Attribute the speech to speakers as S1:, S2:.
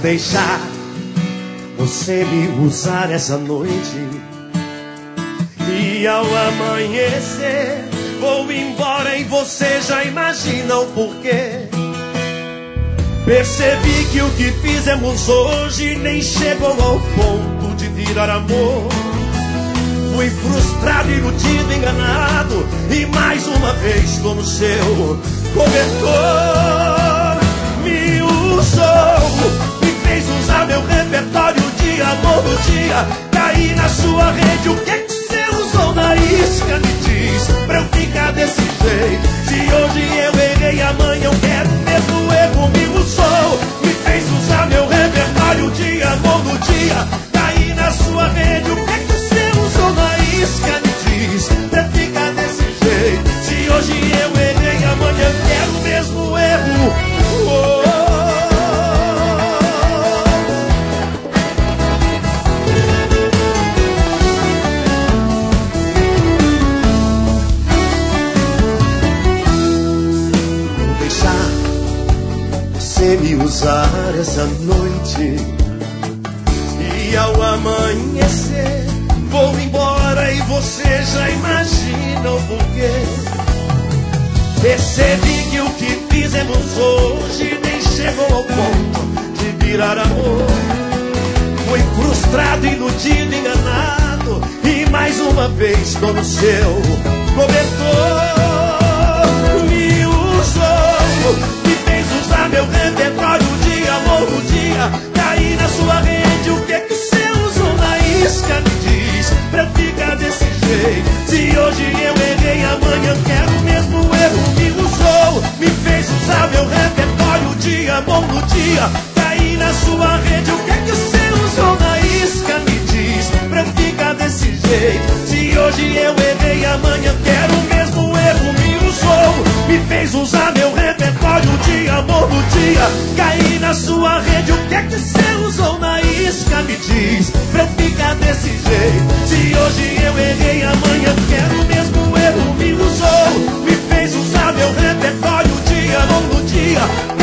S1: deixar você me usar essa noite. E ao amanhecer vou embora e você já imagina o porquê. Percebi que o que fizemos hoje nem chegou ao ponto de virar amor. Fui frustrado, iludido, enganado, e mais uma vez tô no seu cobertor. Me usou, me fez usar meu repertório de amor do dia. Caí na sua rede, o que que você usou na isca? Me diz, pra eu ficar desse jeito. Se hoje eu errei, amanhã eu quero o mesmo erro. Me usou, me fez usar meu repertório de amor do dia. Caí na sua rede, o que que você usou na isca? Me diz, pra eu ficar desse jeito. Se hoje eu errei, amanhã eu quero o mesmo erro. Oh. Você me usar essa noite, e ao amanhecer vou embora e você já imagina o porquê. Percebi que o que fizemos hoje nem chegou ao ponto de virar amor. Fui frustrado, iludido, enganado, e mais uma vez tô no seu cobertor. Me usou, usar meu repertório de amor no dia. Caí na sua rede, o que que você usou na isca? Me diz, pra eu ficar desse jeito. Se hoje eu errei, amanhã eu quero o mesmo erro. Me usou, me fez usar meu repertório de amor no dia. Caí na sua rede, o que que você usou na isca? Me diz, pra eu ficar desse jeito. Se hoje eu errei, amanhã eu quero o mesmo erro. Me usou, me fez usar meu repertório de amor no dia. Caí na sua rede, o que é que você usou na isca? Me diz, pra eu ficar desse jeito. Se hoje eu errei, amanhã quero o mesmo erro. Me usou, me fez usar meu repertório de amor no dia.